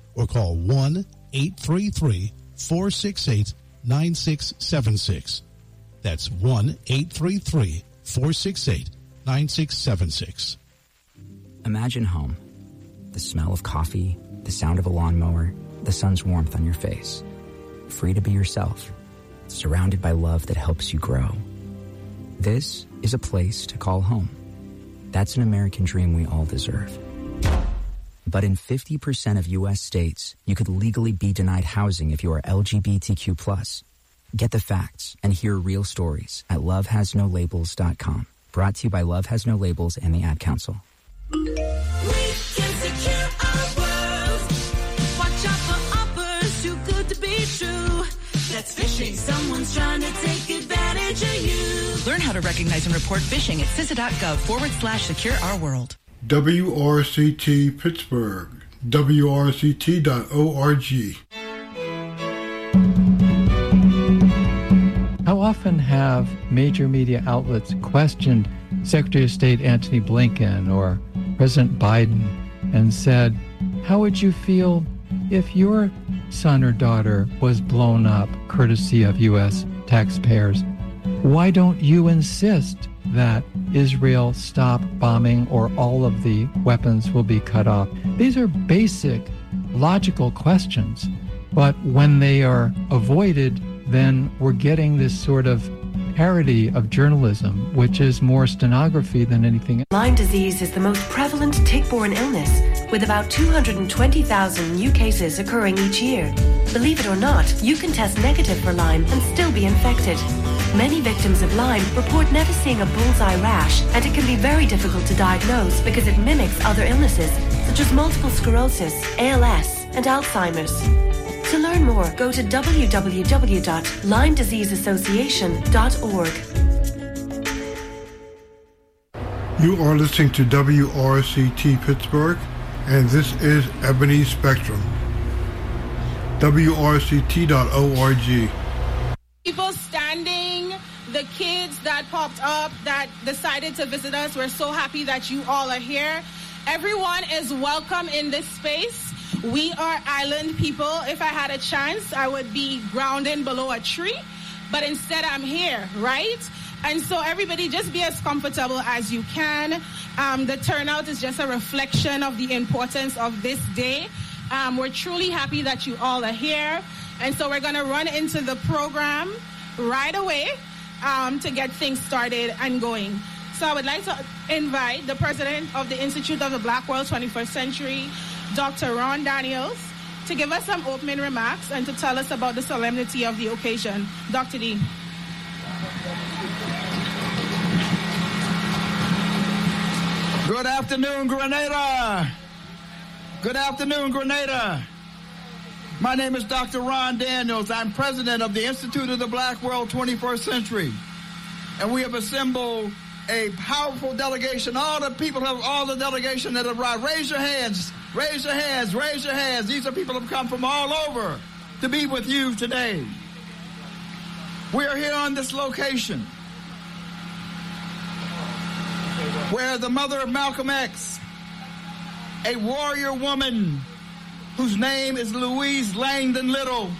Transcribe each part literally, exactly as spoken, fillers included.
or call one eight three three, four six eight, nine six seven six. That's one eight three three, four six eight, nine six seven six. Imagine home. The smell of coffee, the sound of a lawnmower, the sun's warmth on your face. Free to be yourself, surrounded by love that helps you grow. This is a place to call home. That's an American dream we all deserve. But in fifty percent of U S states, you could legally be denied housing if you are L G B T Q plus. Get the facts and hear real stories at love has no labels dot com. Brought to you by Love Has No Labels and the Ad Council. We can secure our world. Watch out for offers too good to be true. That's phishing. Someone's trying to take advantage of you. Learn how to recognize and report phishing at C I S A dot gov forward slash secure our world. W R C T Pittsburgh, W R C T dot org. How often have major media outlets questioned Secretary of State Antony Blinken or President Biden and said, how would you feel if your son or daughter was blown up courtesy of U S taxpayers? Why don't you insist that Israel stop bombing or all of the weapons will be cut off? These are basic, logical questions. But when they are avoided, then we're getting this sort of parody of journalism, which is more stenography than anything else. Lyme disease is the most prevalent tick-borne illness, with about two hundred twenty thousand new cases occurring each year. Believe it or not, you can test negative for Lyme and still be infected. Many victims of Lyme report never seeing a bullseye rash, and it can be very difficult to diagnose because it mimics other illnesses, such as multiple sclerosis, A L S, and Alzheimer's. To learn more, go to w w w dot lyme disease association dot org. You are listening to W R C T Pittsburgh, and this is Ebony Spectrum. W R C T dot org. People standing, the kids that popped up, that decided to visit us, we're so happy that you all are here. Everyone is welcome in this space. We are island people. If I had a chance, I would be grounding below a tree, but instead I'm here, right? And so everybody just be as comfortable as you can. Um, the turnout is just a reflection of the importance of this day. Um, we're truly happy that you all are here. And so we're going to run into the program right away um, to get things started and going. So I would like to invite the president of the Institute of the Black World twenty-first Century, Doctor Ron Daniels, to give us some opening remarks and to tell us about the solemnity of the occasion. Doctor D. Good afternoon, Grenada. Good afternoon, Grenada. My name is Doctor Ron Daniels. I'm president of the Institute of the Black World twenty-first Century. And we have assembled a powerful delegation. All the people have, all the delegation that have arrived. Raise your hands. Raise your hands. Raise your hands. These are people who have come from all over to be with you today. We are here on this location where the mother of Malcolm X, a warrior woman whose name is Louise Langdon Little.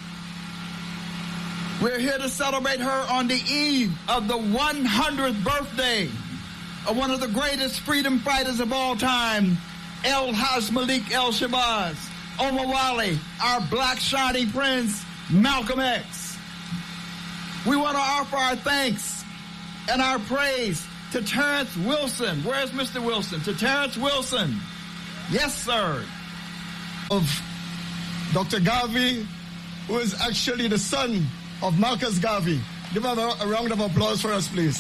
We're here to celebrate her on the eve of the one hundredth birthday of one of the greatest freedom fighters of all time, El-Haj Malik El-Shabazz, Omawale, our black shining prince, Malcolm X. We want to offer our thanks and our praise to Terrence Wilson. Where's Mister Wilson? To Terrence Wilson. Yes, sir. Of Doctor Garvey, who is actually the son of Marcus Garvey. Give a, a round of applause for us, please.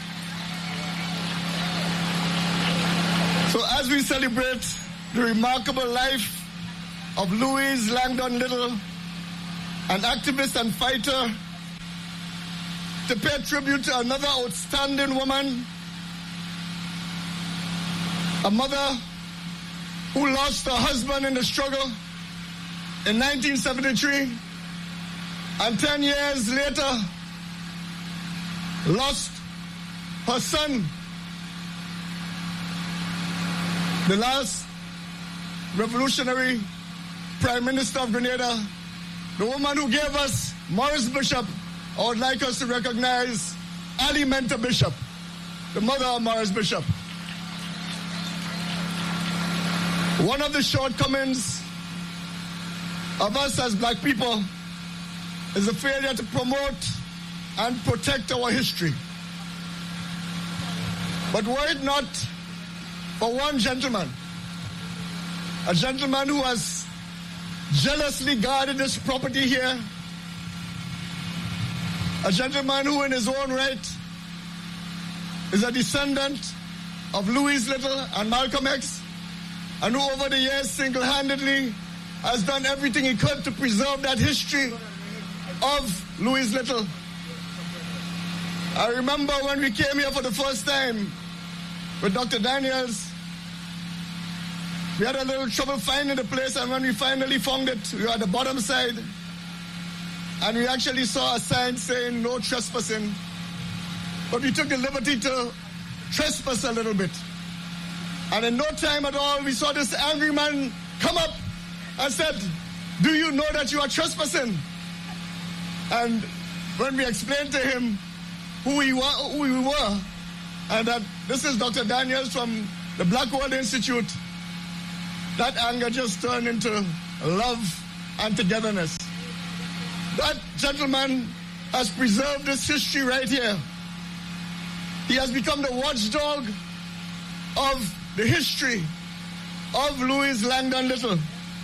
So as we celebrate the remarkable life of Louise Langdon Little, an activist and fighter, to pay tribute to another outstanding woman, a mother who lost her husband in the struggle in nineteen seventy-three, and ten years later lost her son, the last revolutionary Prime Minister of Grenada, the woman who gave us Morris Bishop, I would like us to recognize Ali Menta Bishop, the mother of Morris Bishop. One of the shortcomings of us as black people is the failure to promote and protect our history. But were it not for one gentleman, a gentleman who has jealously guarded this property here, a gentleman who in his own right is a descendant of Louis Little and Malcolm X, and who over the years single-handedly has done everything he could to preserve that history of Louis Little. I remember when we came here for the first time with Doctor Daniels, we had a little trouble finding the place, and when we finally found it, we were at the bottom side, and we actually saw a sign saying no trespassing, but we took the liberty to trespass a little bit. And in no time at all, we saw this angry man come up and said, "Do you know that you are trespassing?" And when we explained to him who we were, who we were, and that this is Doctor Daniels from the Black World Institute, that anger just turned into love and togetherness. That gentleman has preserved this history right here. He has become the watchdog of the history of Louis Langdon Little.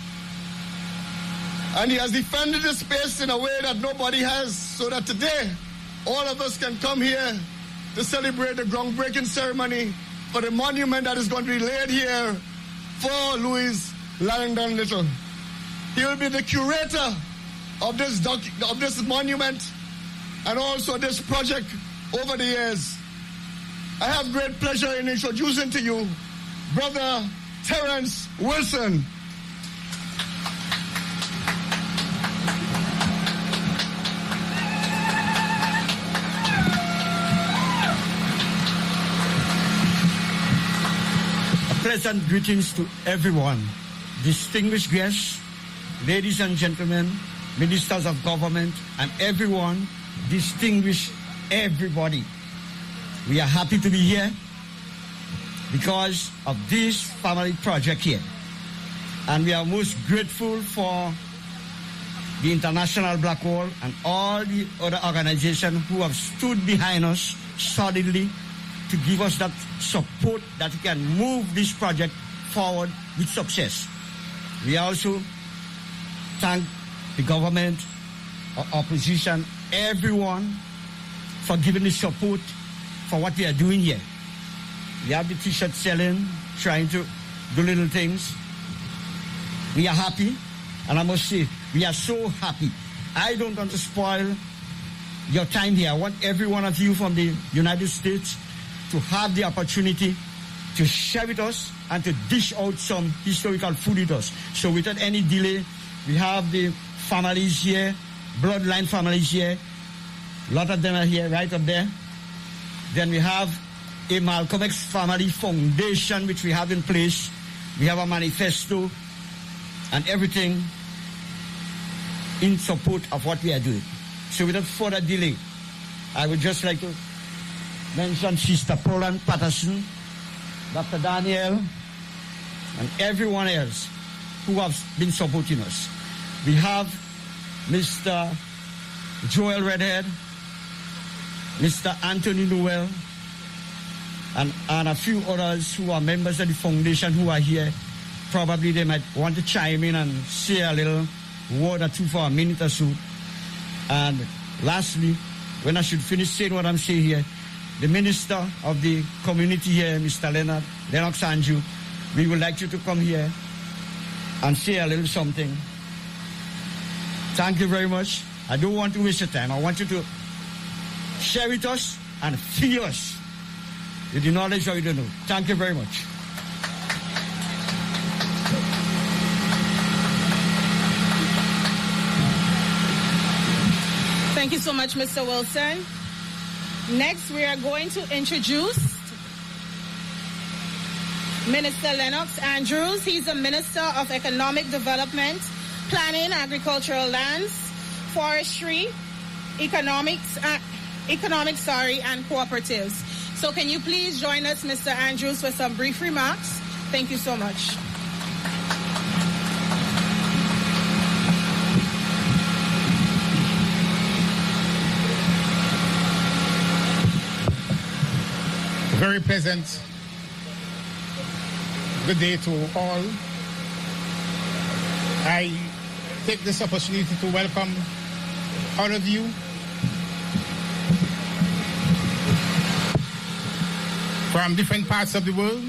And he has defended this space in a way that nobody has, so that today all of us can come here to celebrate the groundbreaking ceremony for the monument that is going to be laid here for Louis Langdon Little. He will be the curator of this doc- of this monument and also this project over the years. I have great pleasure in introducing to you Brother Terrence Wilson. Pleasant greetings to everyone, distinguished guests, ladies and gentlemen, ministers of government, and everyone, distinguished everybody. We are happy to be here because of this family project here. And we are most grateful for the International Black Wall and all the other organizations who have stood behind us solidly to give us that support that we can move this project forward with success. We also thank the government, opposition, everyone for giving the support for what we are doing here. We have the t-shirt selling, trying to do little things. We are happy, and I must say, we are so happy. I don't want to spoil your time here. I want every one of you from the United States to have the opportunity to share with us and to dish out some historical food with us. So without any delay, we have the families here, bloodline families here. A lot of them are here, right up there. Then we have a Malcolm X Family Foundation, which we have in place. We have a manifesto and everything in support of what we are doing. So without further delay, I would just like to mention Sister Poland Patterson, Doctor Daniel, and everyone else who have been supporting us. We have Mister Joel Redhead, Mister Anthony Noel, and, and a few others who are members of the foundation who are here. Probably they might want to chime in and say a little word or two for a minute or so. And lastly, when I should finish saying what I'm saying here, the Minister of the community here, Mister Leonard, Lennox Andrew, we would like you to come here and say a little something. Thank you very much. I don't want to waste your time. I want you to share with us and fill us with the knowledge that you don't know. Thank you very much. Thank you so much, Mister Wilson. Next, we are going to introduce Minister Lennox Andrews. He's the Minister of Economic Development planning, agricultural lands, forestry, economics, uh, economics, sorry, and cooperatives. So can you please join us, Mister Andrews, for some brief remarks? Thank you so much. Very pleasant good day to all. I take this opportunity to welcome all of you from different parts of the world.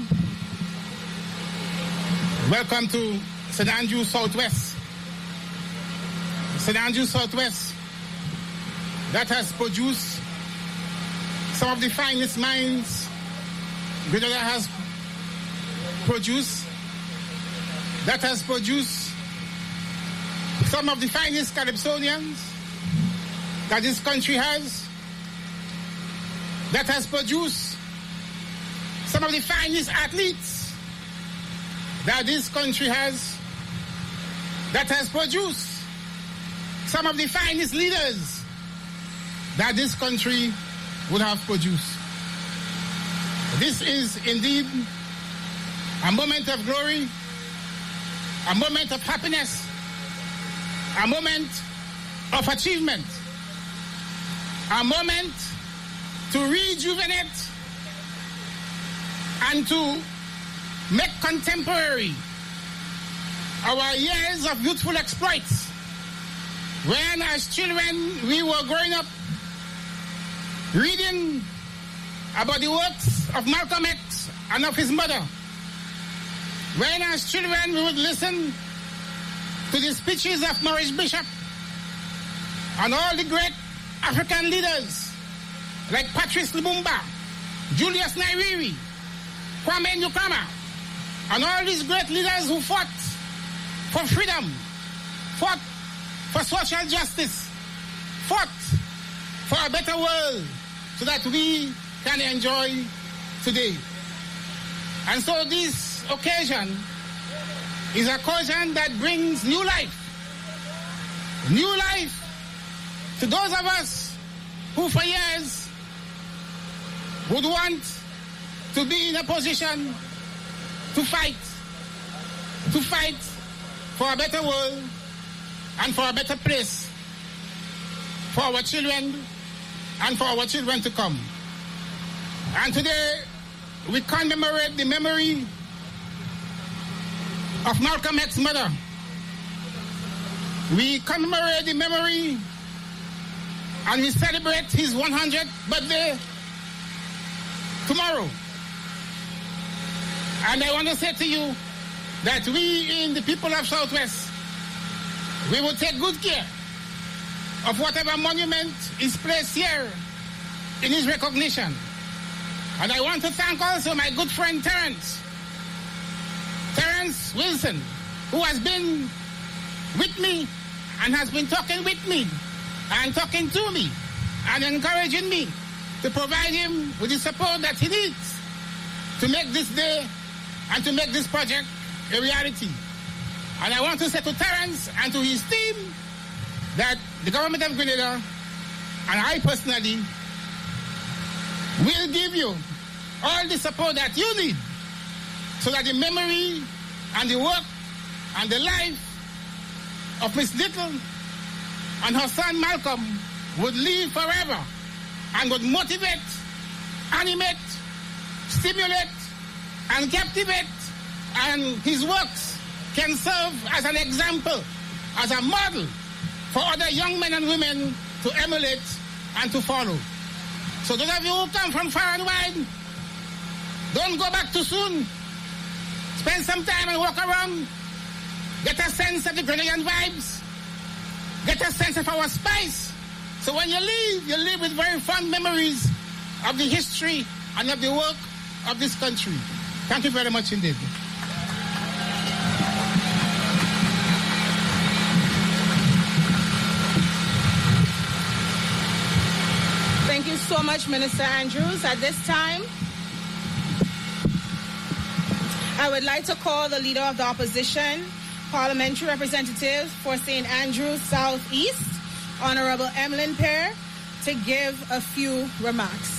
Welcome to Saint Andrews Southwest. Saint Andrews Southwest that has produced some of the finest minds Grenada has produced, that has produced some of the finest Calypsonians that this country has, that has produced some of the finest athletes that this country has, that has produced some of the finest leaders that this country would have produced. This is indeed a moment of glory, a moment of happiness, a moment of achievement, a moment to rejuvenate and to make contemporary our years of youthful exploits. When as children we were growing up reading about the works of Malcolm X and of his mother. When as children we would listen to the speeches of Maurice Bishop and all the great African leaders like Patrice Lumumba, Julius Nyerere, Kwame Nkrumah, and all these great leaders who fought for freedom, fought for social justice, fought for a better world so that we can enjoy today. And so this occasion is an occasion that brings new life. New life to those of us who for years would want to be in a position to fight, to fight for a better world and for a better place for our children and for our children to come. And today, we commemorate the memory of Malcolm X's mother. We commemorate the memory and we celebrate his one hundredth birthday tomorrow. And I want to say to you that we in the people of Southwest, we will take good care of whatever monument is placed here in his recognition. And I want to thank also my good friend Terence, Terence Wilson, who has been with me and has been talking with me and talking to me and encouraging me to provide him with the support that he needs to make this day and to make this project a reality. And I want to say to Terence and to his team that the government of Grenada and I personally will give you all the support that you need so that the memory and the work and the life of Miss Little and her son Malcolm would live forever and would motivate, animate, stimulate, and captivate, and his works can serve as an example, as a model for other young men and women to emulate and to follow. So those of you who come from far and wide, don't go back too soon. Spend some time and walk around. Get a sense of the Grenadian vibes. Get a sense of our spice. So when you leave, you leave with very fond memories of the history and of the work of this country. Thank you very much indeed. Thank you so much, Minister Andrews. At this time, I would like to call the Leader of the Opposition, Parliamentary Representative for Saint Andrews Southeast, Honorable Emlyn Pear, to give a few remarks.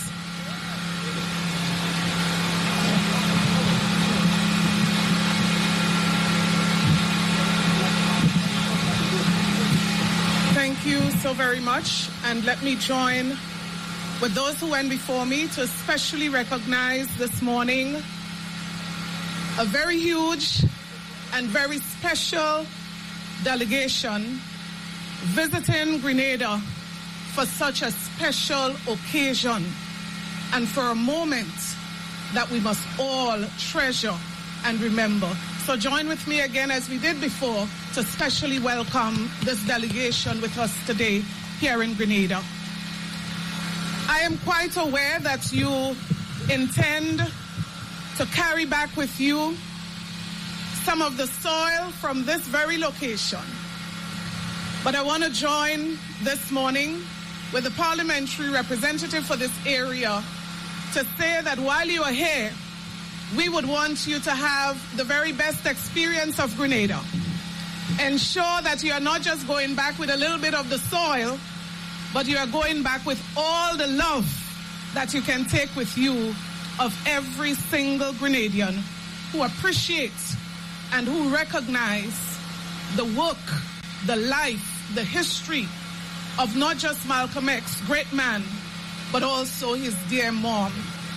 Thank you so very much, and let me join with those who went before me to especially recognize this morning a very huge and very special delegation visiting Grenada for such a special occasion and for a moment that we must all treasure and remember. So join with me again, as we did before, to specially welcome this delegation with us today here in Grenada. I am quite aware that you intend to carry back with you some of the soil from this very location. But I want to join this morning with the parliamentary representative for this area to say that while you are here, we would want you to have the very best experience of Grenada. Ensure that you are not just going back with a little bit of the soil, but you are going back with all the love that you can take with you of every single Grenadian who appreciates and who recognize the work, the life, the history of not just Malcolm X, great man, but also his dear mom.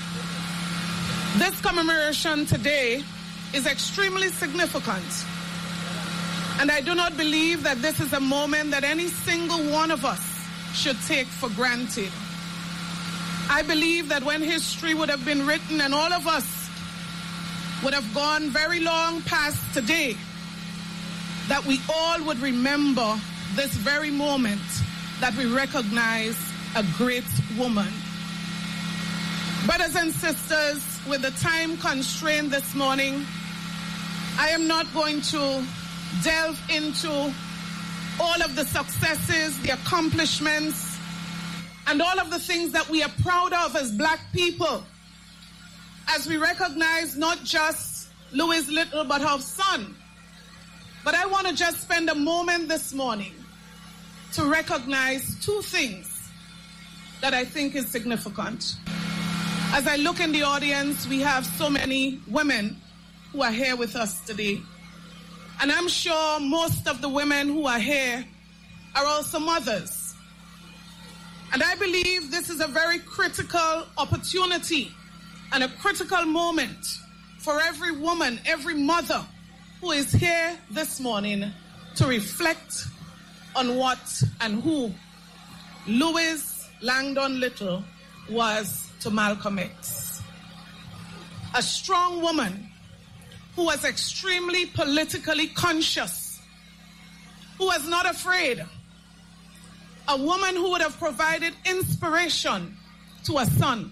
This commemoration today is extremely significant, and I do not believe that this is a moment that any single one of us should take for granted. I believe that when history would have been written and all of us would have gone very long past today, that we all would remember this very moment that we recognize a great woman. Brothers and sisters, with the time constraint this morning, I am not going to delve into all of the successes, the accomplishments, and all of the things that we are proud of as black people, as we recognize not just Louise Little, but her son. But I want to just spend a moment this morning to recognize two things that I think is significant. As I look in the audience, we have so many women who are here with us today. And I'm sure most of the women who are here are also mothers. And I believe this is a very critical opportunity and a critical moment for every woman, every mother who is here this morning to reflect on what and who Louise Langdon Little was to Malcolm X. A strong woman who was extremely politically conscious, who was not afraid, a woman who would have provided inspiration to a son.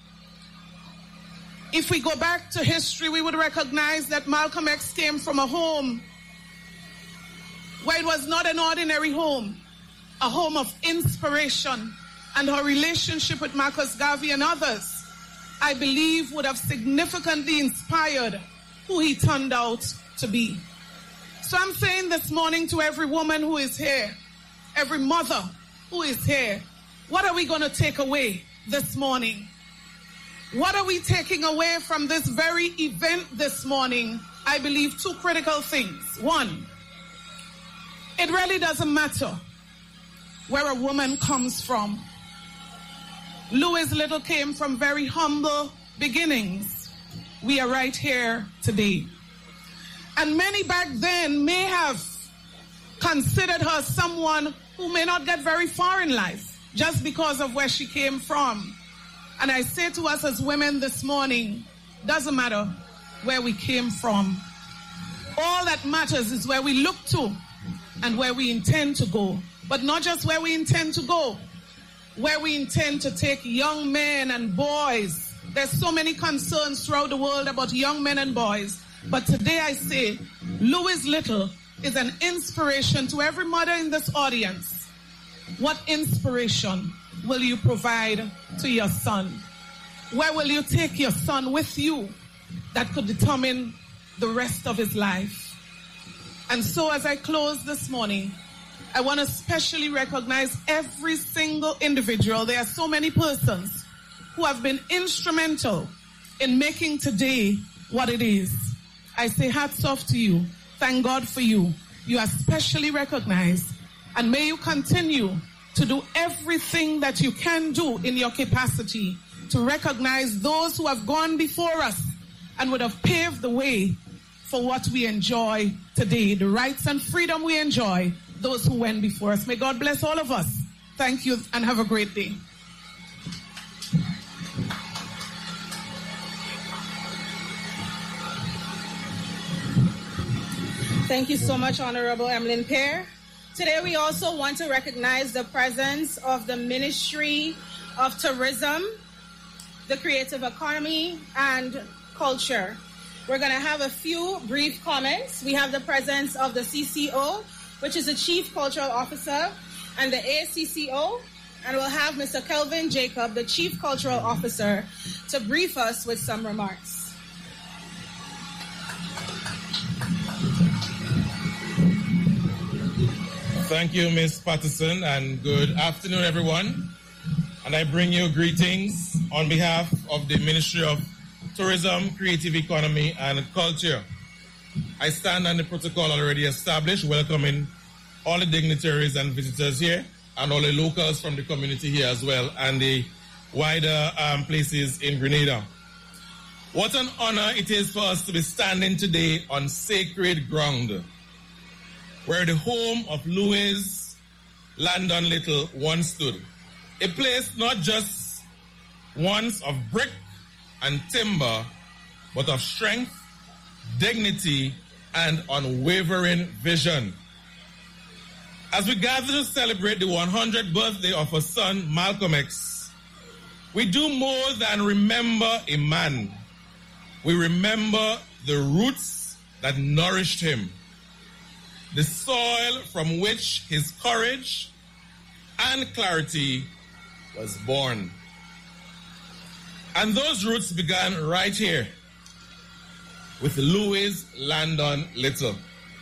If we go back to history, we would recognize that Malcolm X came from a home where it was not an ordinary home, a home of inspiration, and her relationship with Marcus Garvey and others, I believe, would have significantly inspired who he turned out to be. So I'm saying this morning to every woman who is here, every mother who is here, what are we going to take away this morning? What are we taking away from this very event this morning? I believe two critical things. One, it really doesn't matter where a woman comes from. Louise Little came from very humble beginnings. We are right here today. And many back then may have considered her someone who may not get very far in life just because of where she came from. And I say to us as women this morning, doesn't matter where we came from. All that matters is where we look to and where we intend to go. But not just where we intend to go, where we intend to take young men and boys. There's so many concerns throughout the world about young men and boys. But today I say, Louise Little is an inspiration to every mother in this audience. What inspiration will you provide to your son? Where will you take your son with you that could determine the rest of his life? And so as I close this morning, I want to especially recognize every single individual. There are so many persons who have been instrumental in making today what it is. I say hats off to you. Thank God for you. You are specially recognized. And may you continue to do everything that you can do in your capacity to recognize those who have gone before us and would have paved the way for what we enjoy today, the rights and freedom we enjoy, those who went before us. May God bless all of us. Thank you and have a great day. Thank you so much, Honorable Emlyn Pear. Today we also want to recognize the presence of the Ministry of Tourism, the Creative Economy, and Culture. We're going to have a few brief comments. We have the presence of the C C O, which is the Chief Cultural Officer, and the A C C O, and we'll have Mister Kelvin Jacob, the Chief Cultural Officer, to brief us with some remarks. Thank you, Miz Patterson, and good afternoon, everyone. And I bring you greetings on behalf of the Ministry of Tourism, Creative Economy, and Culture. I stand on the protocol already established, welcoming all the dignitaries and visitors here, and all the locals from the community here as well, and the wider um, places in Grenada. What an honor it is for us to be standing today on sacred ground, where the home of Louis Landon Little once stood. A place not just once of brick and timber, but of strength, dignity, and unwavering vision. As we gather to celebrate the one hundredth birthday of her son, Malcolm X, we do more than remember a man. We remember the roots that nourished him, the soil from which his courage and clarity was born. And those roots began right here with Louise Landon Little.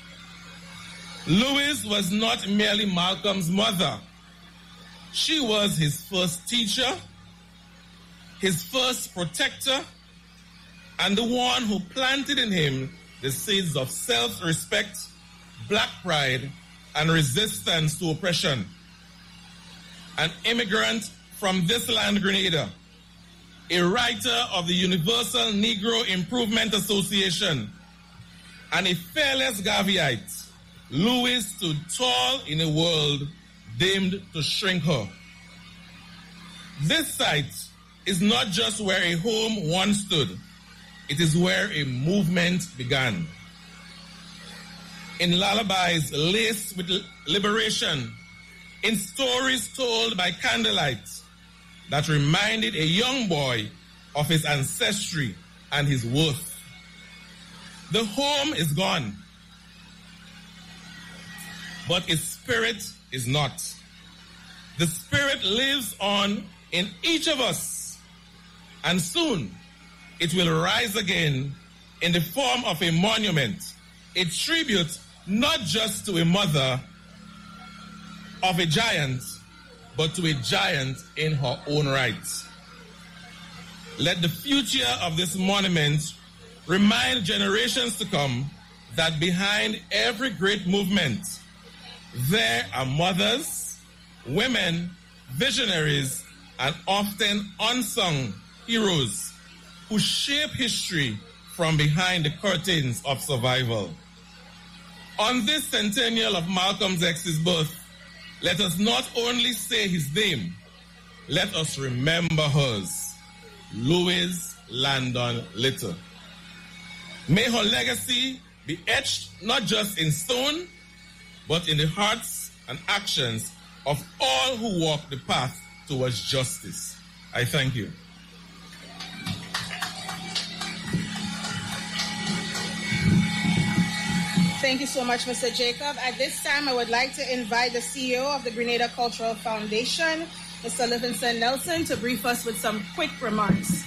Louise was not merely Malcolm's mother. She was his first teacher, his first protector, and the one who planted in him the seeds of self-respect, black pride, and resistance to oppression. An immigrant from this land, Grenada, a writer of the Universal Negro Improvement Association, and a fearless Garveyite, Louis stood tall in a world doomed to shrink her. This site is not just where a home once stood, it is where a movement began. In lullabies laced with liberation, in stories told by candlelight that reminded a young boy of his ancestry and his worth. The home is gone, but its spirit is not. The spirit lives on in each of us, and soon it will rise again in the form of a monument, a tribute not just to a mother of a giant, but to a giant in her own right. Let the future of this monument remind generations to come that behind every great movement, there are mothers, women, visionaries, and often unsung heroes who shape history from behind the curtains of survival. On this centennial of Malcolm X's birth, let us not only say his name, let us remember hers, Louise Landon Little. May her legacy be etched not just in stone, but in the hearts and actions of all who walk the path towards justice. I thank you. Thank you so much, Mister Jacob. At this time, I would like to invite the C E O of the Grenada Cultural Foundation, Mister Livingston Nelson, to brief us with some quick remarks.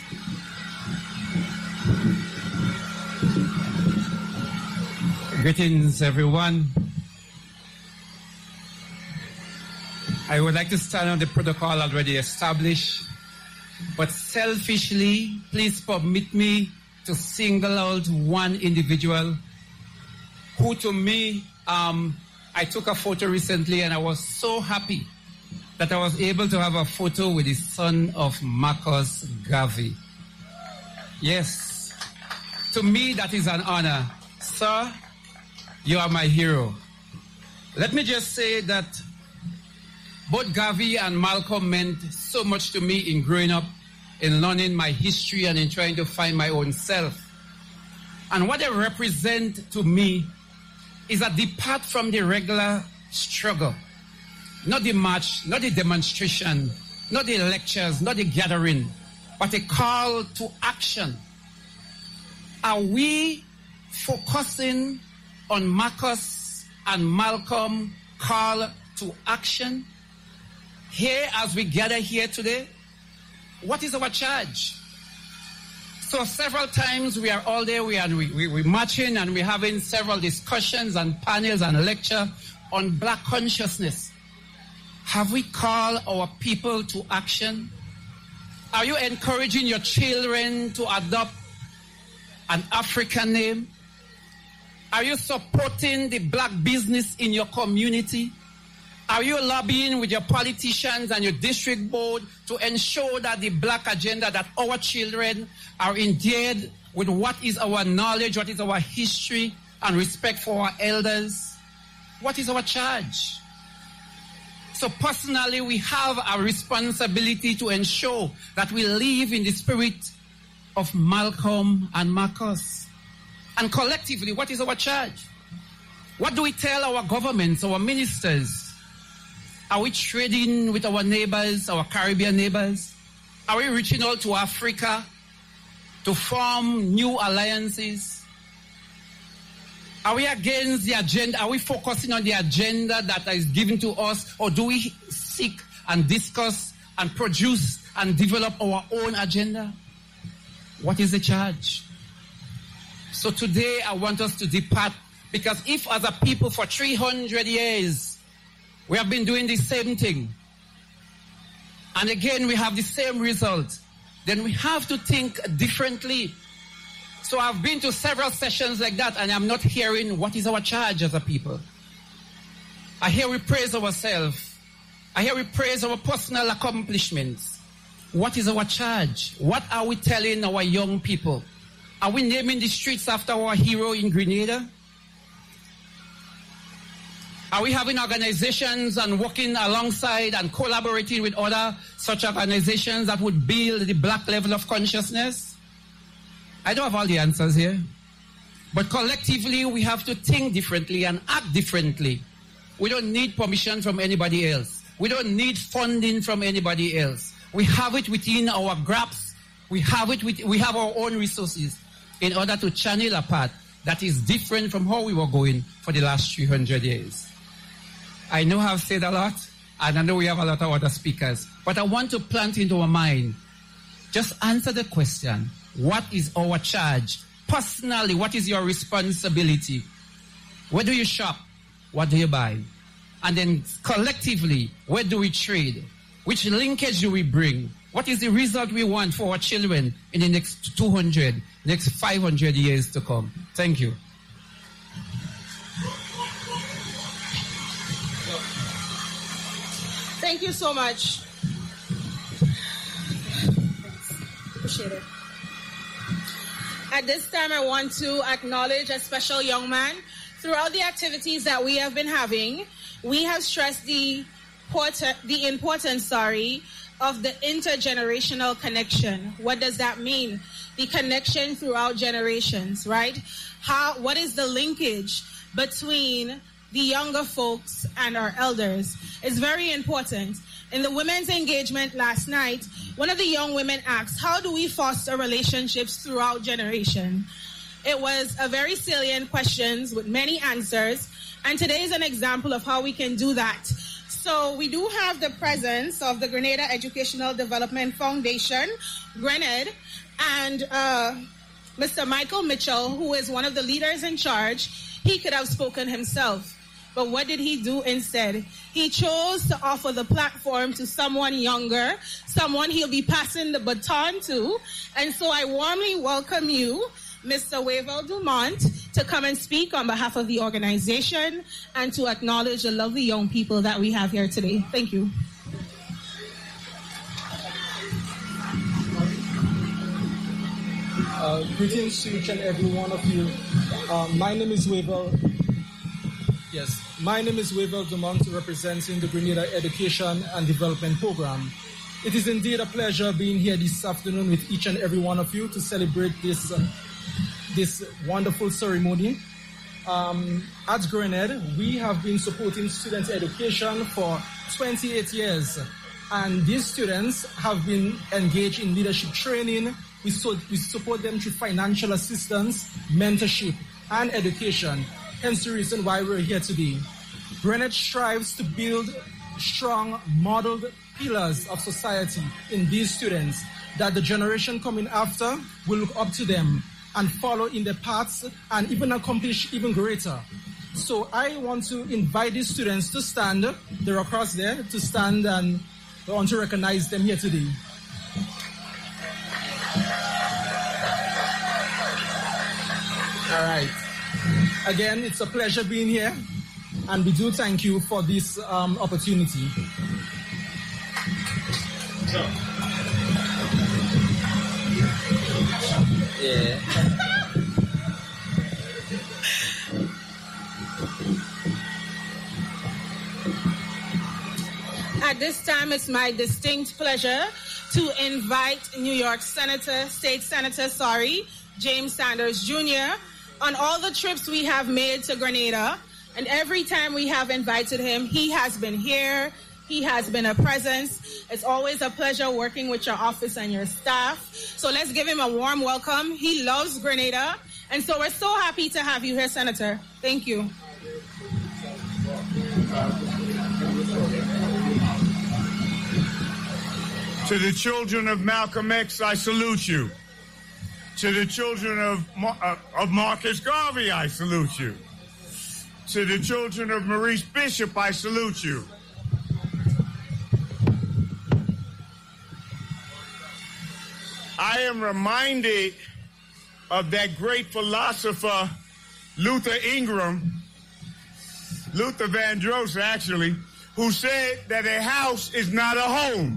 Greetings, everyone. I would like to stand on the protocol already established, but selfishly, please permit me to single out one individual who, to me, um, I took a photo recently and I was so happy that I was able to have a photo with the son of Marcus Garvey. Yes, to me that is an honor. Sir, you are my hero. Let me just say that both Garvey and Malcolm meant so much to me in growing up, in learning my history and in trying to find my own self. And what they represent to me is a depart from the regular struggle. Not the march, not the demonstration, not the lectures, not the gathering, but a call to action. Are we focusing on Marcus and Malcolm call to action? Here, as we gather here today, what is our charge? So several times we are all there, we are we, we, we're marching and we're having several discussions and panels and lecture on black consciousness. Have we called our people to action? Are you encouraging your children to adopt an African name? Are you supporting the black business in your community? Are you lobbying with your politicians and your district board to ensure that the black agenda, that our children are endeared with what is our knowledge, what is our history, and respect for our elders? What is our charge? So personally, we have a responsibility to ensure that we live in the spirit of Malcolm and Marcus. And collectively, what is our charge? What do we tell our governments, our ministers? Are we trading with our neighbors, our Caribbean neighbors? Are we reaching out to Africa to form new alliances? Are we against the agenda? Are we focusing on the agenda that is given to us? Or do we seek and discuss and produce and develop our own agenda? What is the charge? So today I want us to depart, because if as a people for three hundred years we have been doing the same thing, and again we have the same result, then we have to think differently. So I've been to several sessions like that, and I'm not hearing what is our charge as a people. I hear we praise ourselves. I hear we praise our personal accomplishments. What is our charge? What are we telling our young people? Are we naming the streets after our hero in Grenada? Are we having organizations and working alongside and collaborating with other such organizations that would build the black level of consciousness? I don't have all the answers here. But collectively, we have to think differently and act differently. We don't need permission from anybody else. We don't need funding from anybody else. We have it within our grasp. We have it with, we have our own resources in order to channel a path that is different from how we were going for the last three hundred years. I know I've said a lot, and I know we have a lot of other speakers, but I want to plant into our mind, just answer the question, what is our charge? Personally, what is your responsibility? Where do you shop? What do you buy? And then collectively, where do we trade? Which linkage do we bring? What is the result we want for our children in the next two hundred, next five hundred years to come? Thank you. Thank you so much. Appreciate it. At this time, I want to acknowledge a special young man. Throughout the activities that we have been having, we have stressed the, port- the importance, sorry, of the intergenerational connection. What does that mean? The connection throughout generations, right? How? What is the linkage between the younger folks and our elders? It's very important. In the women's engagement last night, one of the young women asked, how do we foster relationships throughout generation? It was a very salient question with many answers, and today is an example of how we can do that. So we do have the presence of the Grenada Educational Development Foundation, Grenade, and uh, Mister Michael Mitchell, who is one of the leaders in charge. he could have spoken himself. But what did he do instead? He chose to offer the platform to someone younger, someone he'll be passing the baton to. And so I warmly welcome you, Mister Wavell Dumont, to come and speak on behalf of the organization and to acknowledge the lovely young people that we have here today. Thank you. Uh, greetings to each and every one of you. Uh, my name is Wavell. Yes, my name is Wavell Dumont, representing the Grenada Education and Development Program. It is indeed a pleasure being here this afternoon with each and every one of you to celebrate this uh, this wonderful ceremony. Um, at Grenada, we have been supporting student education for twenty-eight years, and these students have been engaged in leadership training. We, so, we support them through financial assistance, mentorship, and education. Hence the reason why we're here today. Grenada strives to build strong, modeled pillars of society in these students that the generation coming after will look up to them and follow in their paths and even accomplish even greater. So I want to invite these students to stand. They're across there to stand, and I want to recognize them here today. All right. Again, it's a pleasure being here, and we do thank you for this um, opportunity. Yeah. At this time, it's my distinct pleasure to invite New York Senator, State Senator, sorry, James Sanders Junior On all the trips we have made to Grenada, and every time we have invited him, he has been here. He has been a presence. It's always a pleasure working with your office and your staff. So let's give him a warm welcome. He loves Grenada, and so we're so happy to have you here, Senator. Thank you. To the children of Malcolm X, I salute you. To the children of, Mar- uh, of Marcus Garvey, I salute you. To the children of Maurice Bishop, I salute you. I am reminded of that great philosopher, Luther Ingram, Luther Vandross, actually, who said that a house is not a home.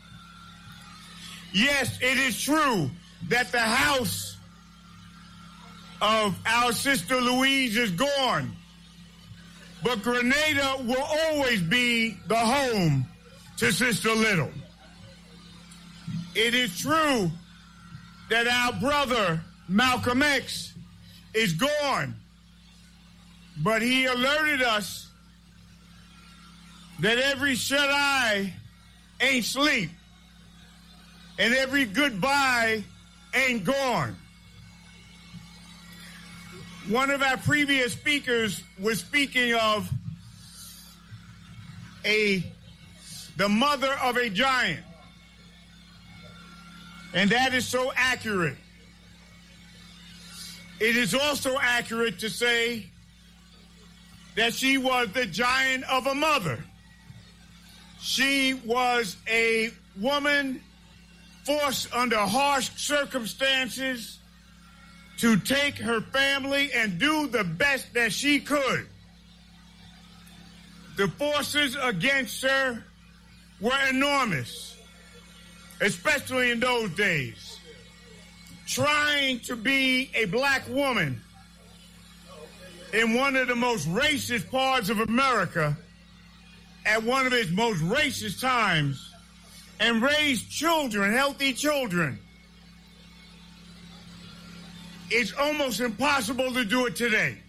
Yes, it is true that the house of our sister Louise is gone, but Grenada will always be the home to Sister Little. It is true that our brother Malcolm X is gone, but he alerted us that every shut eye ain't sleep, and every goodbye ain't gone. One of our previous speakers was speaking of a the mother of a giant, and that is so accurate. It is also accurate to say that she was the giant of a mother. She was a woman forced under harsh circumstances to take her family and do the best that she could. The forces against her were enormous, especially in those days. Trying to be a black woman in one of the most racist parts of America at one of its most racist times, and raise children, healthy children. It's almost impossible to do it today.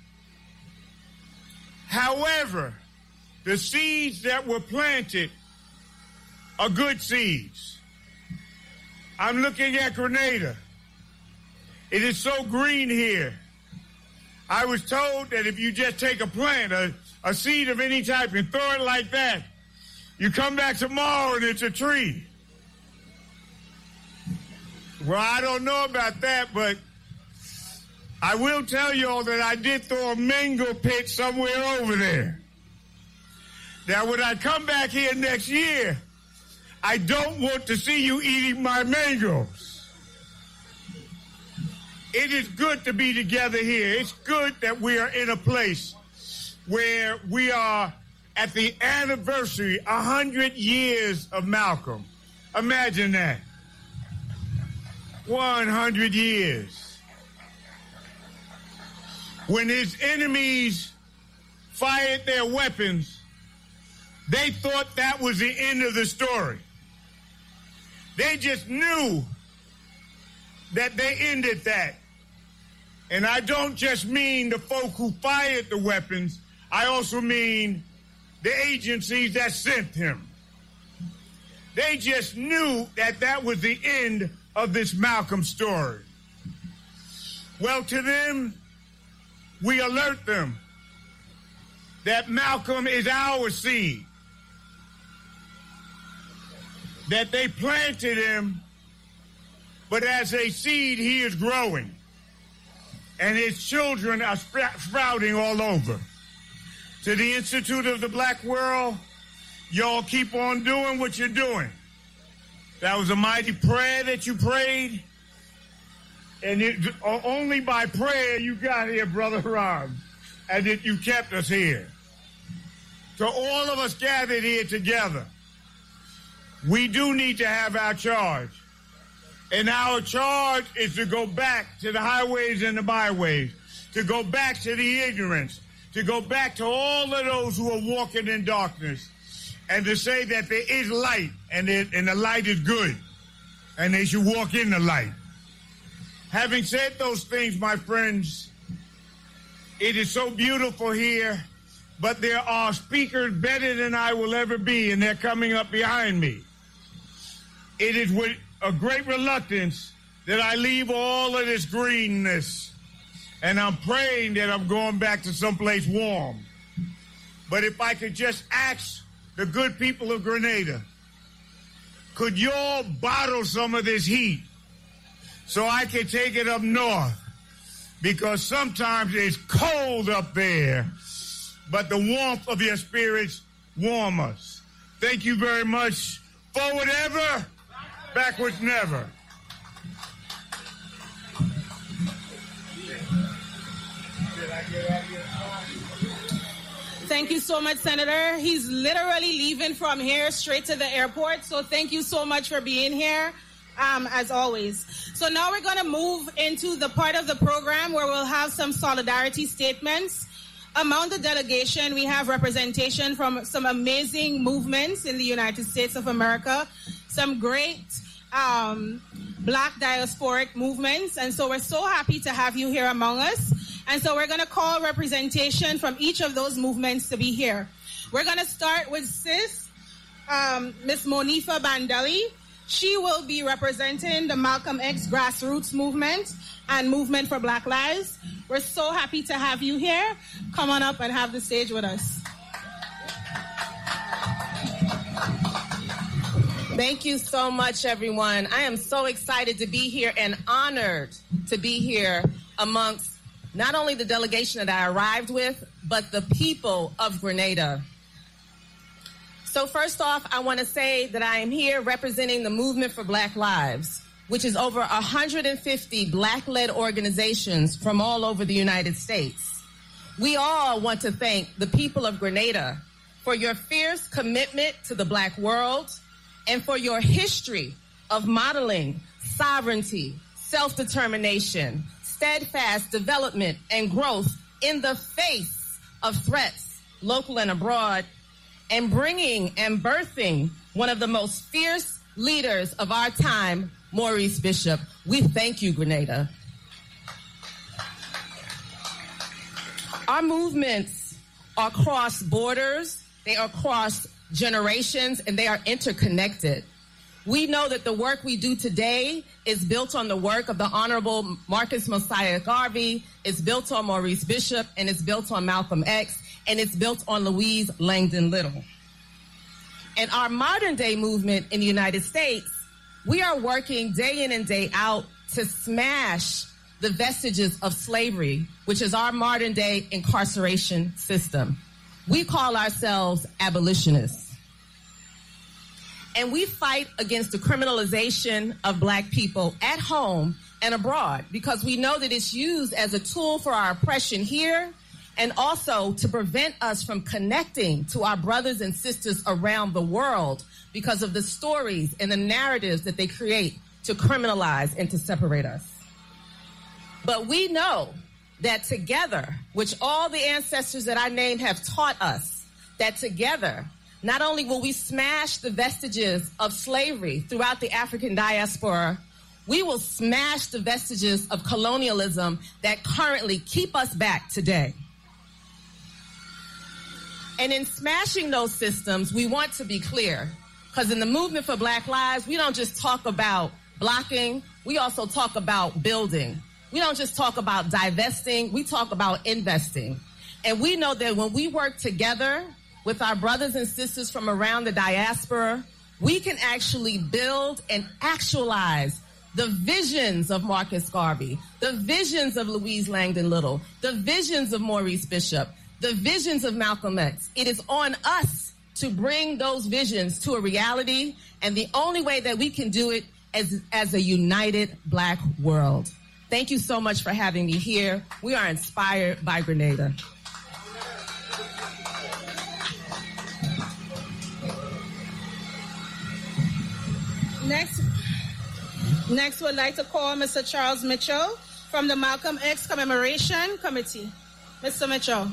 However, the seeds that were planted are good seeds. I'm looking at Grenada. It is so green here. I was told that if you just take a plant, a, a seed of any type, and throw it like that, you come back tomorrow and it's a tree. Well, I don't know about that, but I will tell you all that I did throw a mango pit somewhere over there. Now, when I come back here next year, I don't want to see you eating my mangoes. It is good to be together here. It's good that we are in a place where we are at the anniversary, one hundred years of Malcolm. Imagine that. one hundred years. When his enemies fired their weapons, they thought that was the end of the story. They just knew that they ended that. And I don't just mean the folk who fired the weapons, I also mean the agencies that sent him. They just knew that that was the end of this Malcolm story. Well, to them, we alert them that Malcolm is our seed, that they planted him, but as a seed, he is growing, and his children are sprouting all over. To the Institute of the Black World, y'all keep on doing what you're doing. That was a mighty prayer that you prayed, and it, only by prayer you got here, Brother Ron, and that you kept us here. To all of us gathered here together, we do need to have our charge. And our charge is to go back to the highways and the byways, to go back to the ignorance, to go back to all of those who are walking in darkness, and to say that there is light, and, it, and the light is good, and they should walk in the light. Having said those things, my friends, it is so beautiful here, but there are speakers better than I will ever be, and they're coming up behind me. It is with a great reluctance that I leave all of this greenness, and I'm praying that I'm going back to someplace warm. But if I could just ask the good people of Grenada, could y'all bottle some of this heat so I can take it up north? Because sometimes it's cold up there, but the warmth of your spirits warm us. Thank you very much. Forward ever, backwards never. Thank you so much, Senator. He's literally leaving from here straight to the airport. So thank you so much for being here, um, as always. So now we're going to move into the part of the program where we'll have some solidarity statements. Among the delegation, we have representation from some amazing movements in the United States of America, some great um, Black diasporic movements. And so we're so happy to have you here among us. And so we're going to call representation from each of those movements to be here. We're going to start with Sis, um, Miss Monifa Bandelli. She will be representing the Malcolm X grassroots movement and Movement for Black Lives. We're so happy to have you here. Come on up and have the stage with us. Thank you so much, everyone. I am so excited to be here and honored to be here amongst not only the delegation that I arrived with, but the people of Grenada. So first off, I want to say that I am here representing the Movement for Black Lives, which is over one hundred fifty Black-led organizations from all over the United States. We all want to thank the people of Grenada for your fierce commitment to the Black world and for your history of modeling sovereignty, self-determination, steadfast development and growth in the face of threats, local and abroad, and bringing and birthing one of the most fierce leaders of our time, Maurice Bishop. We thank you, Grenada. Our movements are cross borders, they are cross generations, and they are interconnected. We know that the work we do today is built on the work of the Honorable Marcus Mosiah Garvey, it's built on Maurice Bishop, and it's built on Malcolm X, and it's built on Louise Langdon Little. And our modern day movement in the United States, we are working day in and day out to smash the vestiges of slavery, which is our modern day incarceration system. We call ourselves abolitionists. And we fight against the criminalization of black people at home and abroad because we know that it's used as a tool for our oppression here and also to prevent us from connecting to our brothers and sisters around the world because of the stories and the narratives that they create to criminalize and to separate us. But we know that together, which all the ancestors that I named have taught us, that together, not only will we smash the vestiges of slavery throughout the African diaspora, we will smash the vestiges of colonialism that currently keep us back today. And in smashing those systems, we want to be clear, because in the movement for Black Lives, we don't just talk about blocking, we also talk about building. We don't just talk about divesting, we talk about investing. And we know that when we work together with our brothers and sisters from around the diaspora, we can actually build and actualize the visions of Marcus Garvey, the visions of Louise Langdon Little, the visions of Maurice Bishop, the visions of Malcolm X. It is on us to bring those visions to a reality, and the only way that we can do it is as a united Black world. Thank you so much for having me here. We are inspired by Grenada. Next, next we'd like to call Mister Charles Mitchell from the Malcolm X Commemoration Committee. Mister Mitchell.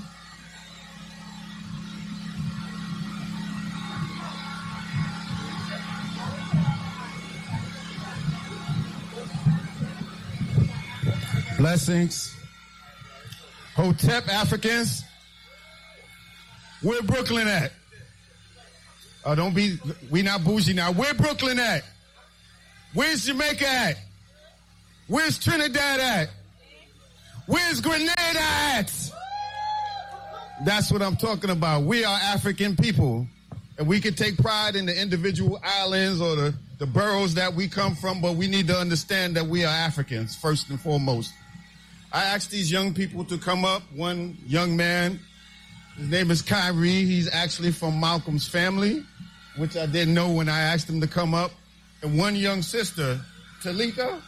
Blessings. Hotep Africans. Where Brooklyn at? Oh, don't be, we not bougie now. Where Brooklyn at? Where's Jamaica at? Where's Trinidad at? Where's Grenada at? That's what I'm talking about. We are African people, and we can take pride in the individual islands or the, the boroughs that we come from, but we need to understand that we are Africans, first and foremost. I asked these young people to come up. One young man, his name is Kyrie. He's actually from Malcolm's family, which I didn't know when I asked him to come up. And one young sister, Talika.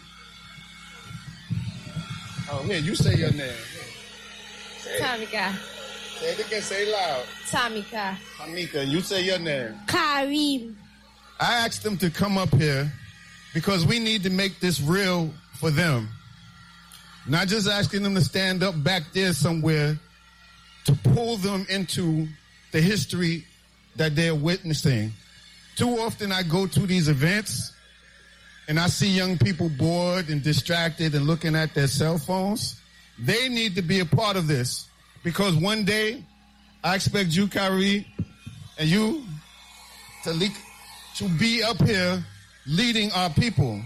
Oh, here, you say your name. Say Tamika. Say it again, say it loud. Tamika. Tamika, you say your name. Kareem. I asked them to come up here because we need to make this real for them. Not just asking them to stand up back there somewhere to pull them into the history that they're witnessing. Too often I go to these events and I see young people bored and distracted and looking at their cell phones. They need to be a part of this because one day I expect you, Kyrie, and you, Talik, to be up here leading our people.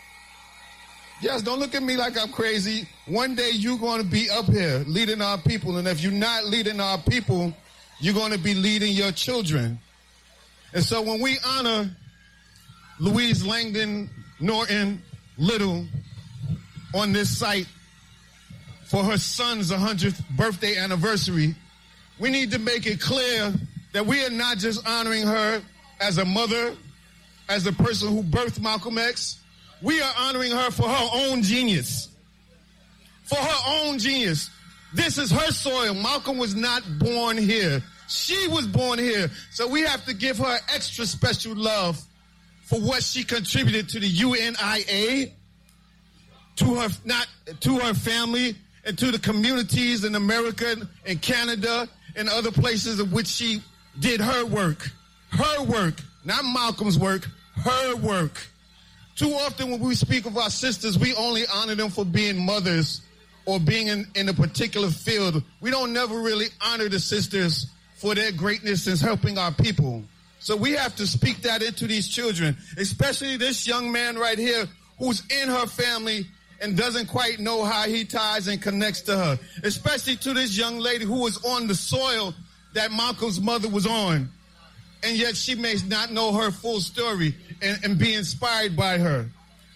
Yes, don't look at me like I'm crazy. One day you're going to be up here leading our people. And if you're not leading our people, you're going to be leading your children. And so when we honor Louise Langdon Norton Little on this site for her son's one hundredth birthday anniversary, we need to make it clear that we are not just honoring her as a mother, as a person who birthed Malcolm X. We are honoring her for her own genius. For her own genius. This is her soil. Malcolm was not born here. She was born here. So we have to give her extra special love for what she contributed to the U N I A, to her, not, to her family, and to the communities in America and Canada and other places in which she did her work. Her work, not Malcolm's work, her work. Too often when we speak of our sisters, we only honor them for being mothers or being in, in a particular field. We don't never really honor the sisters for their greatness in helping our people. So we have to speak that into these children, especially this young man right here who's in her family and doesn't quite know how he ties and connects to her, especially to this young lady who was on the soil that Malcolm's mother was on. And yet she may not know her full story and, and be inspired by her.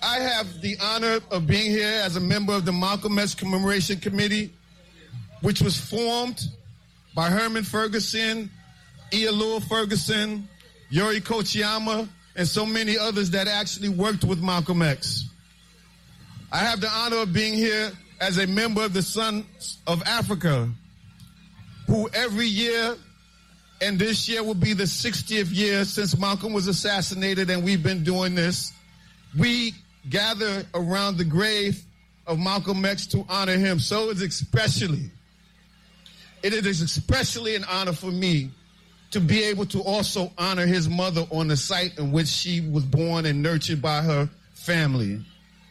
I have the honor of being here as a member of the Malcolm X Commemoration Committee, which was formed by Herman Ferguson, Ialua Ferguson, Yuri Kochiyama, and so many others that actually worked with Malcolm X. I have the honor of being here as a member of the Sons of Africa, who every year, and this year will be the sixtieth year since Malcolm was assassinated, and we've been doing this, we gather around the grave of Malcolm X to honor him. So it's especially, it is especially an honor for me to be able to also honor his mother on the site in which she was born and nurtured by her family.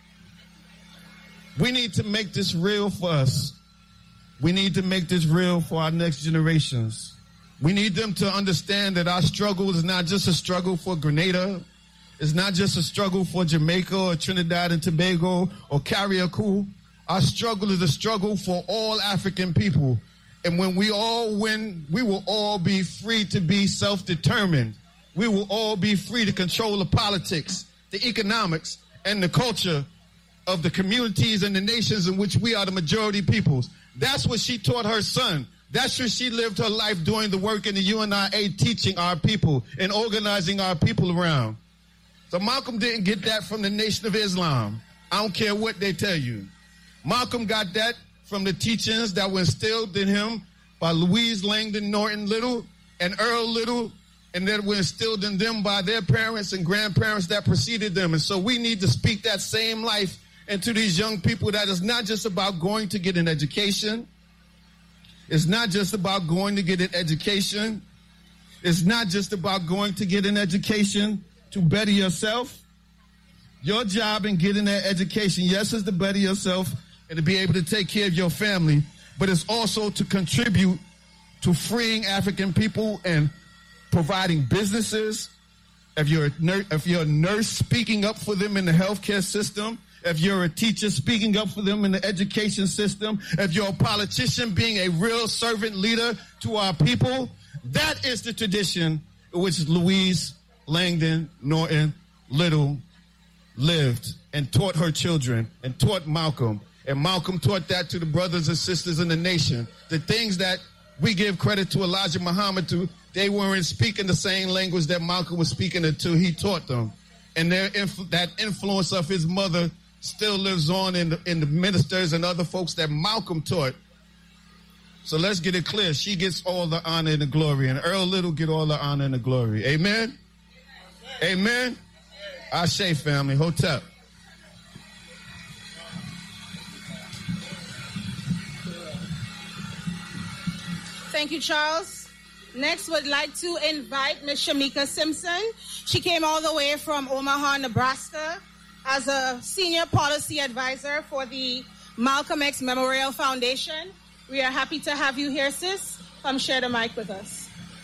We need to make this real for us. We need to make this real for our next generations. We need them to understand that our struggle is not just a struggle for Grenada. It's not just a struggle for Jamaica or Trinidad and Tobago or Carriacou. Our struggle is a struggle for all African people. And when we all win, we will all be free to be self-determined. We will all be free to control the politics, the economics, and the culture of the communities and the nations in which we are the majority peoples. That's what she taught her son. That's what she lived her life doing the work in the U N I A, teaching our people and organizing our people around. So Malcolm didn't get that from the Nation of Islam. I don't care what they tell you. Malcolm got that from the teachings that were instilled in him by Louise Langdon Norton Little and Earl Little, and that were instilled in them by their parents and grandparents that preceded them. And so we need to speak that same life into these young people, that it's not just about going to get an education. It's not just about going to get an education. It's not just about going to get an education to better yourself. Your job in getting that education, yes, is to better yourself and to be able to take care of your family, but it's also to contribute to freeing African people and providing businesses. If you're a nurse, if you're a nurse, speaking up for them in the healthcare system. If you're a teacher, speaking up for them in the education system. If you're a politician, being a real servant leader to our people. That is the tradition in which Louise Langdon Norton Little lived and taught her children and taught Malcolm. And Malcolm taught that to the brothers and sisters in the nation. The things that we give credit to Elijah Muhammad to, they weren't speaking the same language that Malcolm was speaking it to. He taught them. And their influ- that influence of his mother still lives on in the, in the ministers and other folks that Malcolm taught. So let's get it clear. She gets all the honor and the glory, and Earl Little get all the honor and the glory. Amen? Amen? Ashe, family. Hotep. Thank you, Charles. Next, would like to invite Miz Shamika Simpson. She came all the way from Omaha, Nebraska, as a senior policy advisor for the Malcolm X Memorial Foundation. We are happy to have you here, sis. Come share the mic with us.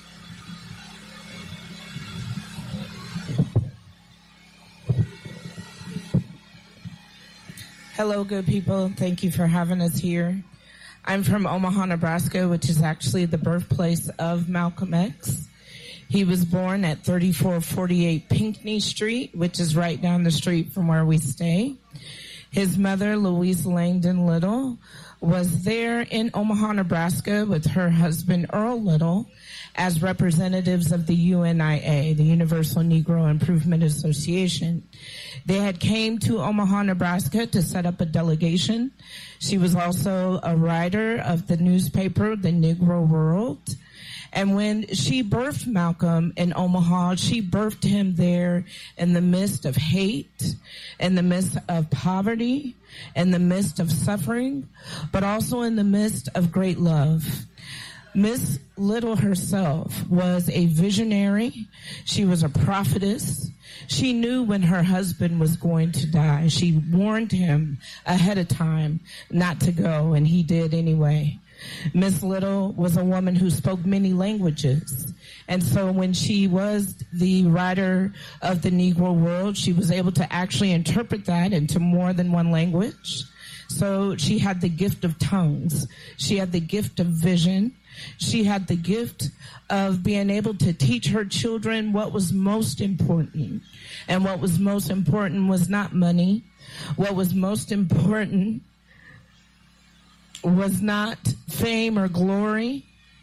Hello, good people. Thank you for having us here. I'm from Omaha, Nebraska, which is actually the birthplace of Malcolm X. He was born at thirty-four forty-eight Pinckney Street, which is right down the street from where we stay. His mother, Louise Langdon Little, was there in Omaha, Nebraska with her husband, Earl Little, as representatives of the U N I A, the Universal Negro Improvement Association. They had came to Omaha, Nebraska to set up a delegation. She was also a writer of the newspaper, The Negro World. And when she birthed Malcolm in Omaha, she birthed him there in the midst of hate, in the midst of poverty, in the midst of suffering, but also in the midst of great love. Miss Little herself was a visionary. She was a prophetess. She knew when her husband was going to die. She warned him ahead of time not to go, and he did anyway. Miss Little was a woman who spoke many languages. And so when she was the writer of the Negro World, she was able to actually interpret that into more than one language. So she had the gift of tongues. She had the gift of vision. She had the gift of being able to teach her children what was most important. And what was most important was not money. What was most important was not fame or glory.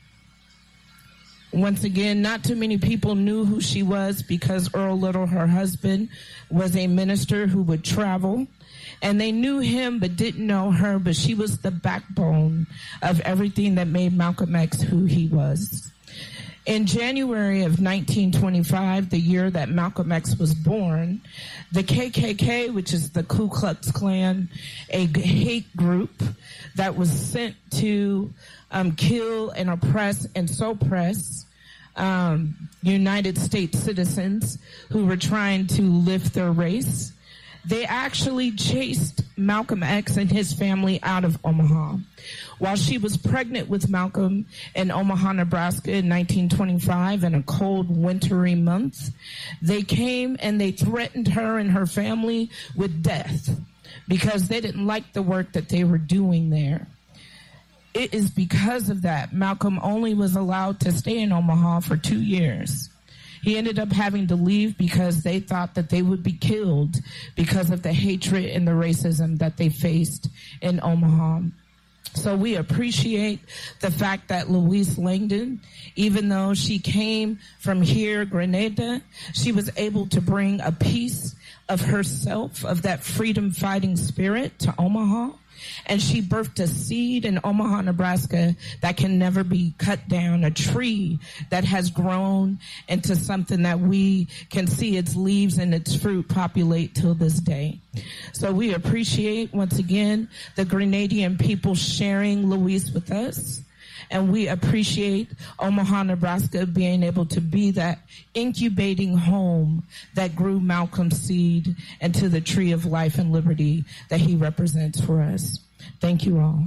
Once again, not too many people knew who she was because Earl Little, her husband, was a minister who would travel. And they knew him but didn't know her, but she was the backbone of everything that made Malcolm X who he was. In January of nineteen twenty-five, the year that Malcolm X was born, the K K K, which is the Ku Klux Klan, a hate group that was sent to um, kill and oppress and suppress um, United States citizens who were trying to lift their race, they actually chased Malcolm X and his family out of Omaha. While she was pregnant with Malcolm in Omaha, Nebraska in nineteen twenty-five in a cold, wintry month, they came and they threatened her and her family with death because they didn't like the work that they were doing there. It is because of that Malcolm only was allowed to stay in Omaha for two years. He ended up having to leave because they thought that they would be killed because of the hatred and the racism that they faced in Omaha. So we appreciate the fact that Louise Langdon, even though she came from here, Grenada, she was able to bring a piece of herself, of that freedom fighting spirit to Omaha. And she birthed a seed in Omaha, Nebraska that can never be cut down, a tree that has grown into something that we can see its leaves and its fruit populate till this day. So we appreciate, once again, the Grenadian people sharing Louise with us. And we appreciate Omaha, Nebraska being able to be that incubating home that grew Malcolm's seed into the tree of life and liberty that he represents for us. Thank you all.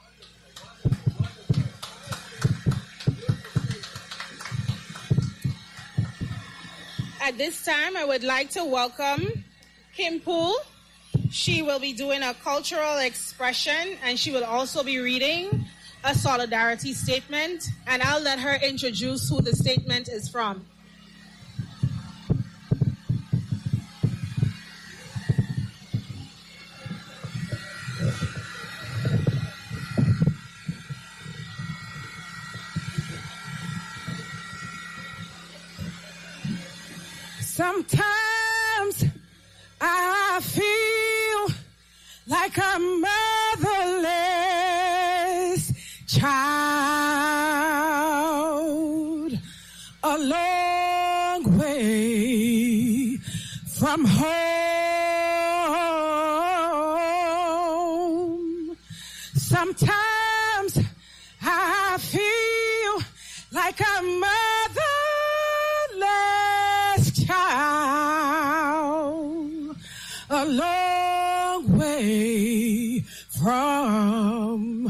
At this time, I would like to welcome Kim Poole. She will be doing a cultural expression, and she will also be reading a solidarity statement, and I'll let her introduce who the statement is from. Sometimes I feel like a motherless child, a long way from home. Sometimes I feel like a motherless child, a long way from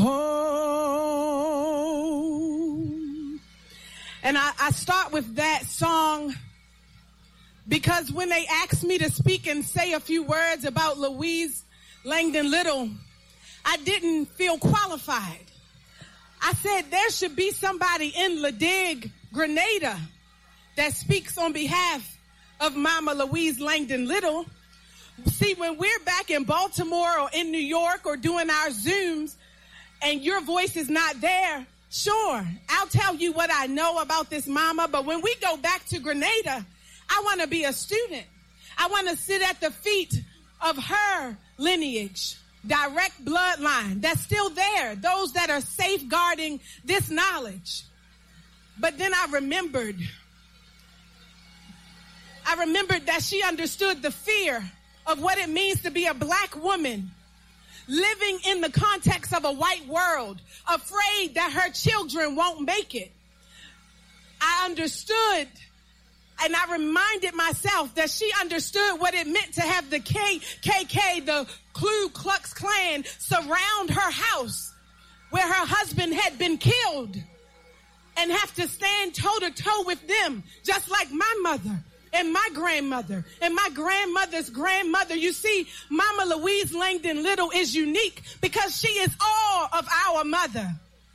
home. And I, I start with that song because when they asked me to speak and say a few words about Louise Langdon Little, I didn't feel qualified. I said there should be somebody in La Digue, Grenada, that speaks on behalf of Mama Louise Langdon Little. See, when we're back in Baltimore or in New York or doing our Zooms and your voice is not there, sure, I'll tell you what I know about this mama. But when we go back to Grenada, I want to be a student. I want to sit at the feet of her lineage, direct bloodline that's still there, those that are safeguarding this knowledge. But then I remembered, I remembered that she understood the fear of what it means to be a black woman living in the context of a white world, afraid that her children won't make it. I understood, and I reminded myself that she understood what it meant to have the K K K, the Ku Klux Klan, surround her house where her husband had been killed and have to stand toe to toe with them, just like my mother and my grandmother and my grandmother's grandmother. You see, Mama Louise Langdon Little is unique because she is all of our mother.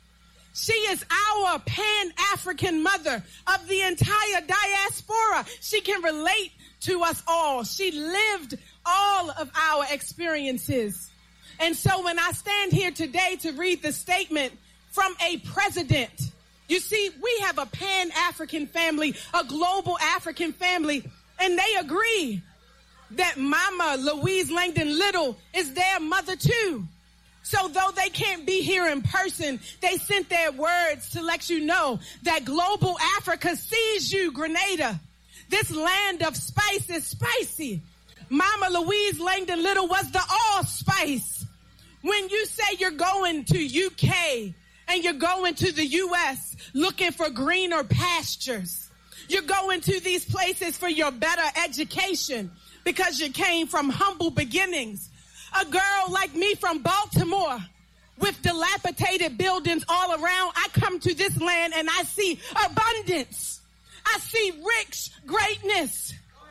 She is our Pan-African mother of the entire diaspora. She can relate to us all. She lived all of our experiences. And so when I stand here today to read the statement from a president, you see, we have a Pan-African family, a global African family, and they agree that Mama Louise Langdon Little is their mother too. So though they can't be here in person, they sent their words to let you know that global Africa sees you, Grenada. This land of spice is spicy. Mama Louise Langdon Little was the allspice. When you say you're going to U K and you're going to the U S looking for greener pastures, you're going to these places for your better education because you came from humble beginnings. A girl like me from Baltimore with dilapidated buildings all around, I come to this land and I see abundance. I see rich greatness.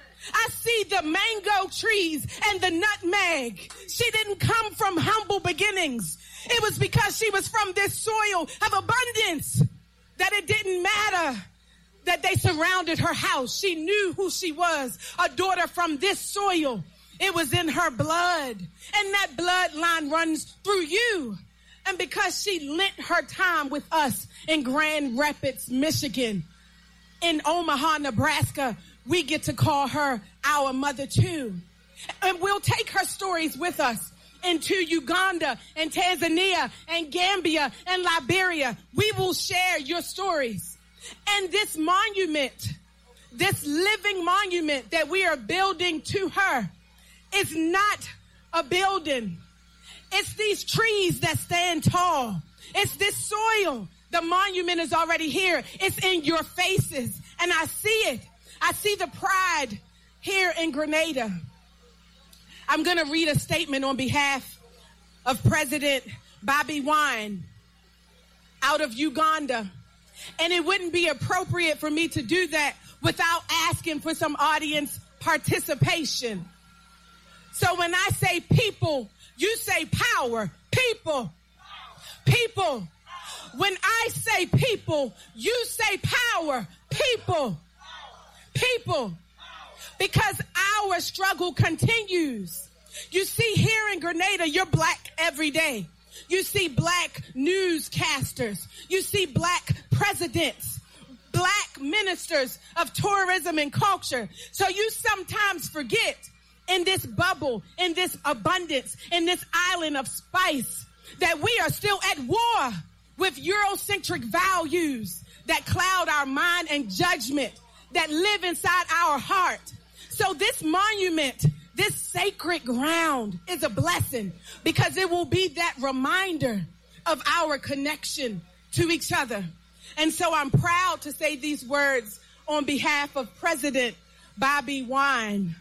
I see the mango trees and the nutmeg. She didn't come from humble beginnings. It was because she was from this soil of abundance that it didn't matter that they surrounded her house. She knew who she was, a daughter from this soil. It was in her blood, and that bloodline runs through you. And because she lent her time with us in Grand Rapids, Michigan, in Omaha, Nebraska, we get to call her our mother too. And we'll take her stories with us into Uganda and Tanzania and Gambia and Liberia. We will share your stories. And this monument, this living monument that we are building to her, it's not a building. It's these trees that stand tall. It's this soil. The monument is already here. It's in your faces. And I see it. I see the pride here in Grenada. I'm going to read a statement on behalf of President Bobi Wine out of Uganda. And it wouldn't be appropriate for me to do that without asking for some audience participation. So when I say people, you say power. People. People. When I say people, you say power. People. People. Because our struggle continues. You see, here in Grenada, you're black every day. You see black newscasters. You see black presidents, black ministers of tourism and culture. So you sometimes forget in this bubble, in this abundance, in this island of spice, that we are still at war with Eurocentric values that cloud our mind and judgment that live inside our heart. So this monument, this sacred ground is a blessing because it will be that reminder of our connection to each other. And so I'm proud to say these words on behalf of President Bobi Wine.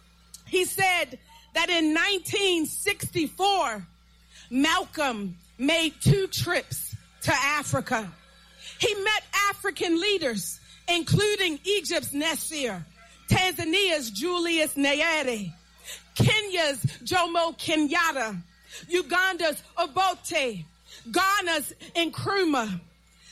He said that in nineteen sixty-four, Malcolm made two trips to Africa. He met African leaders, including Egypt's Nasser, Tanzania's Julius Nyerere, Kenya's Jomo Kenyatta, Uganda's Obote, Ghana's Nkrumah,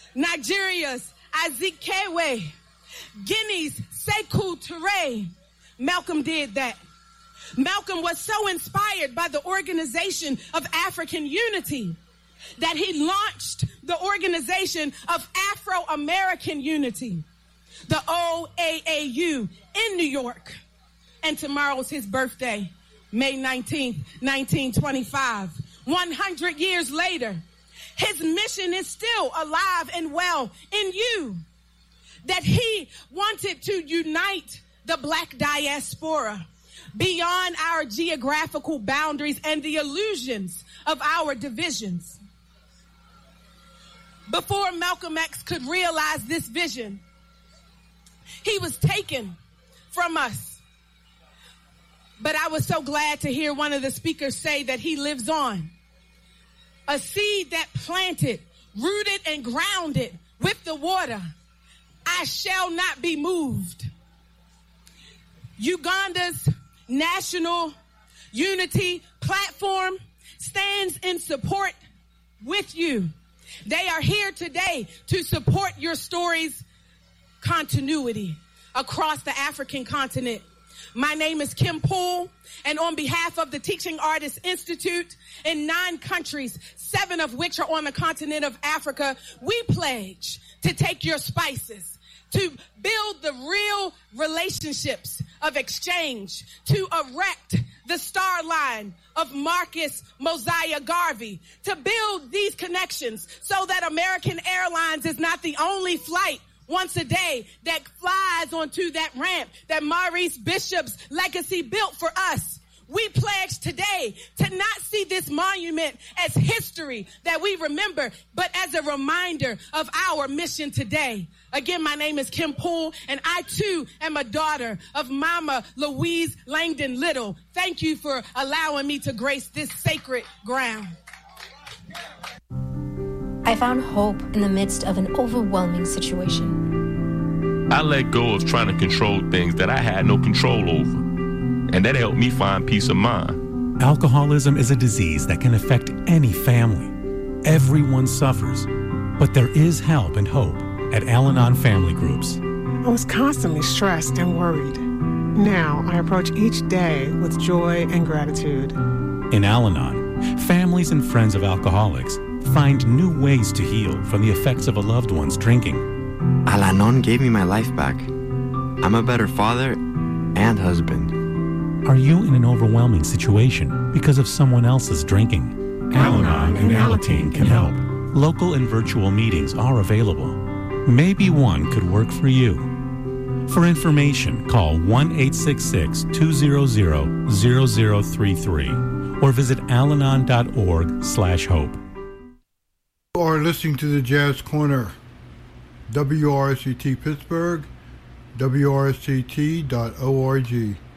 Nigeria's Azikiwe, Guinea's Sekou Touré. Malcolm did that. Malcolm was so inspired by the Organization of African Unity that he launched the Organization of Afro-American Unity, the O A A U, in New York. And tomorrow's his birthday, May nineteenth, nineteen twenty-five. one hundred years later, his mission is still alive and well in you. That he wanted to unite the black diaspora beyond our geographical boundaries and the illusions of our divisions. Before Malcolm X could realize this vision, he was taken from us. But I was so glad to hear one of the speakers say that he lives on. A seed that planted, rooted, and grounded with the water, I shall not be moved. Uganda's national unity platform stands in support with you. They are here today to support your story's continuity across the African continent. My name is Kim Poole, and on behalf of the Teaching Artists Institute in nine countries, seven of which are on the continent of Africa, we pledge to take your spices, to build the real relationships of exchange, to erect the star line of Marcus Mosiah Garvey, to build these connections so that American Airlines is not the only flight once a day that flies onto that ramp that Maurice Bishop's legacy built for us. We pledge today to not see this monument as history that we remember, but as a reminder of our mission today. Again, my name is Kim Poole, and I too am a daughter of Mama Louise Langdon Little. Thank you for allowing me to grace this sacred ground. I found hope in the midst of an overwhelming situation. I let go of trying to control things that I had no control over, and that helped me find peace of mind. Alcoholism is a disease that can affect any family. Everyone suffers, but there is help and hope at Al-Anon Family Groups. I was constantly stressed and worried. Now I approach each day with joy and gratitude. In Al-Anon, families and friends of alcoholics find new ways to heal from the effects of a loved one's drinking. Al-Anon gave me my life back. I'm a better father and husband. Are you in an overwhelming situation because of someone else's drinking? Al-Anon and Alateen can help. Local and virtual meetings are available. Maybe one could work for you. For information, call one eight six six, two zero zero, zero zero three three or visit alanon dot org slash hope. You are listening to the Jazz Corner. W R C T Pittsburgh, W R C T dot org.